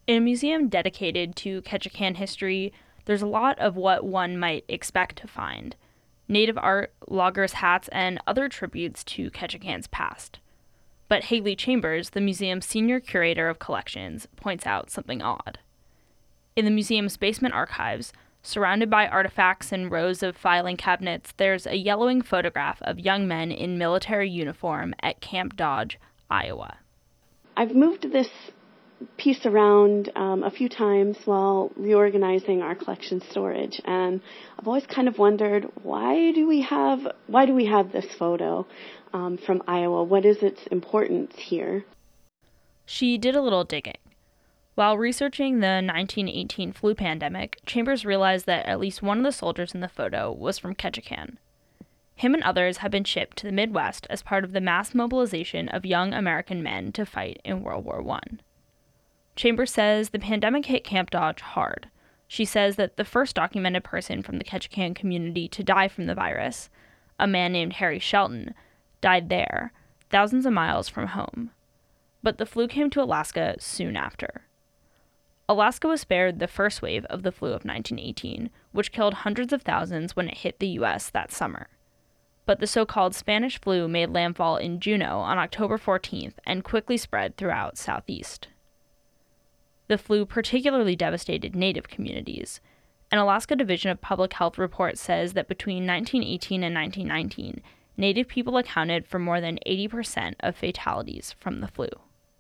In a museum dedicated to Ketchikan history, there's a lot of what one might expect to find: native art, loggers' hats, and other tributes to Ketchikan's past. But Haley Chambers, the museum's senior curator of collections, points out something odd. In the museum's basement archives, surrounded by artifacts and rows of filing cabinets, there's a yellowing photograph of young men in military uniform at Camp Dodge, Iowa. I've moved this piece around a few times while reorganizing our collection storage, and I've always kind of wondered, why do we have this photo from Iowa? What is its importance here? She did a little digging. While researching the 1918 flu pandemic, Chambers realized that at least one of the soldiers in the photo was from Ketchikan. Him and others had been shipped to the Midwest as part of the mass mobilization of young American men to fight in World War I. Chambers says the pandemic hit Camp Dodge hard. She says that the first documented person from the Ketchikan community to die from the virus, a man named Harry Shelton, died there, thousands of miles from home. But the flu came to Alaska soon after. Alaska was spared the first wave of the flu of 1918, which killed hundreds of thousands when it hit the U.S. that summer. But the so-called Spanish flu made landfall in Juneau on October 14th and quickly spread throughout Southeast. The flu particularly devastated Native communities. An Alaska Division of Public Health report says that between 1918 and 1919, Native people accounted for more than 80% of fatalities from the flu.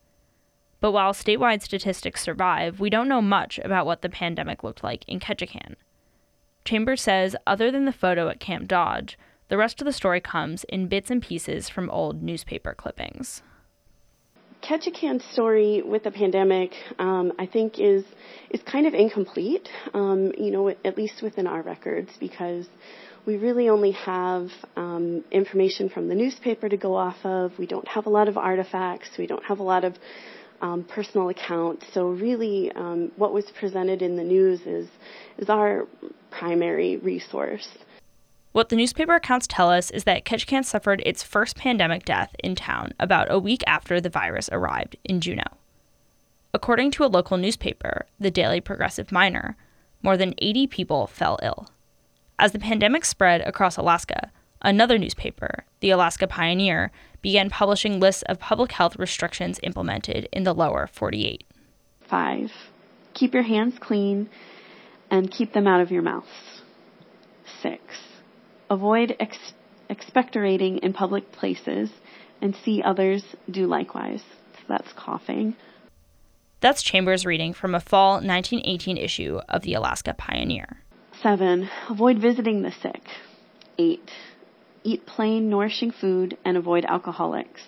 But while statewide statistics survive, we don't know much about what the pandemic looked like in Ketchikan. Chambers says, other than the photo at Camp Dodge, the rest of the story comes in bits and pieces from old newspaper clippings. Ketchikan's story with the pandemic, I think, is kind of incomplete, at least within our records, because we really only have information from the newspaper to go off of. We don't have a lot of artifacts. We don't have a lot of personal accounts. So really, what was presented in the news is our primary resource. What the newspaper accounts tell us is that Ketchikan suffered its first pandemic death in town about a week after the virus arrived in Juneau. According to a local newspaper, the Daily Progressive Miner, more than 80 people fell ill. As the pandemic spread across Alaska, another newspaper, the Alaska Pioneer, began publishing lists of public health restrictions implemented in the lower 48. 5. Keep your hands clean and keep them out of your mouth. 6. Avoid expectorating in public places and see others do likewise. So that's coughing. That's Chambers reading from a fall 1918 issue of the Alaska Pioneer. 7. Avoid visiting the sick. 8. Eat plain, nourishing food and avoid alcoholics.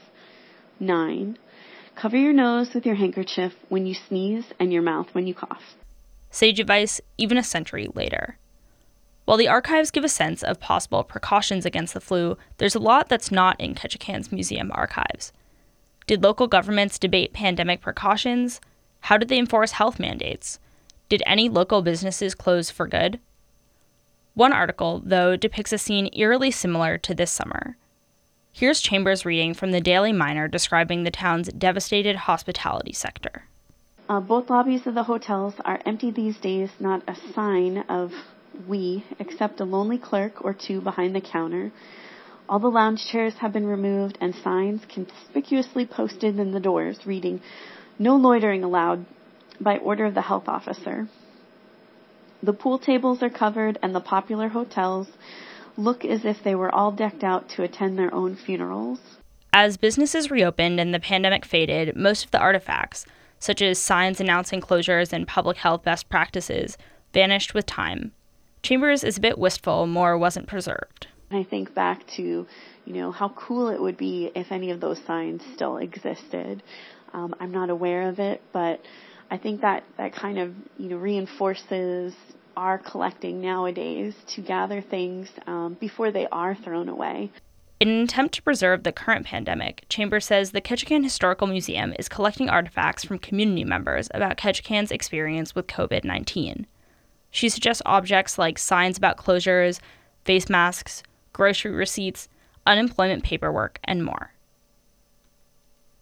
9. Cover your nose with your handkerchief when you sneeze and your mouth when you cough. Sage advice even a century later. While the archives give a sense of possible precautions against the flu, there's a lot that's not in Ketchikan's museum archives. Did local governments debate pandemic precautions? How did they enforce health mandates? Did any local businesses close for good? One article, though, depicts a scene eerily similar to this summer. Here's Chambers reading from the Daily Miner describing the town's devastated hospitality sector. Both lobbies of the hotels are empty these days, not a sign of we, except a lonely clerk or two behind the counter. All the lounge chairs have been removed and signs conspicuously posted in the doors reading, "No loitering allowed," by order of the health officer. The pool tables are covered and the popular hotels look as if they were all decked out to attend their own funerals. As businesses reopened and the pandemic faded, most of the artifacts, such as signs announcing closures and public health best practices, vanished with time. Chambers is a bit wistful more wasn't preserved. I think back to, how cool it would be if any of those signs still existed. I'm not aware of it, but I think that kind of, reinforces our collecting nowadays to gather things before they are thrown away. In an attempt to preserve the current pandemic, Chambers says the Ketchikan Historical Museum is collecting artifacts from community members about Ketchikan's experience with COVID-19. She suggests objects like signs about closures, face masks, grocery receipts, unemployment paperwork, and more.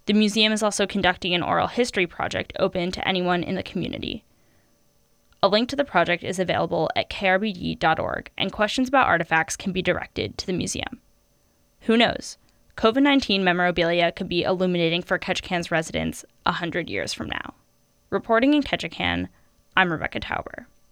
The museum is also conducting an oral history project open to anyone in the community. A link to the project is available at krbd.org, and questions about artifacts can be directed to the museum. Who knows? COVID-19 memorabilia could be illuminating for Ketchikan's residents 100 years from now. Reporting in Ketchikan, I'm Rebecca Tauber.